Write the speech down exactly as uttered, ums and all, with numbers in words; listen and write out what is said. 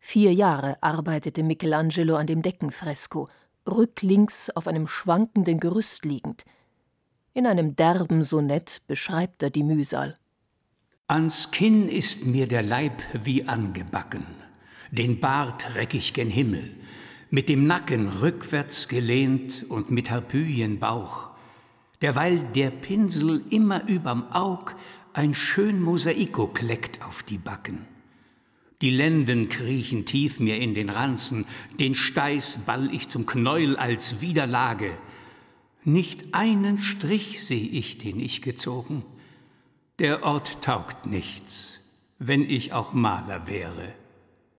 Vier Jahre arbeitete Michelangelo an dem Deckenfresko, rücklings auf einem schwankenden Gerüst liegend. In einem derben Sonett beschreibt er die Mühsal. Ans Kinn ist mir der Leib wie angebacken, den Bart reck ich gen Himmel, mit dem Nacken rückwärts gelehnt und mit Harpyien-Bauch, derweil der Pinsel immer überm Aug ein schön Mosaiko kleckt auf die Backen. Die Lenden kriechen tief mir in den Ranzen, den Steiß ball ich zum Knäuel als Widerlage. Nicht einen Strich seh ich, den ich gezogen. Der Ort taugt nichts, wenn ich auch Maler wäre.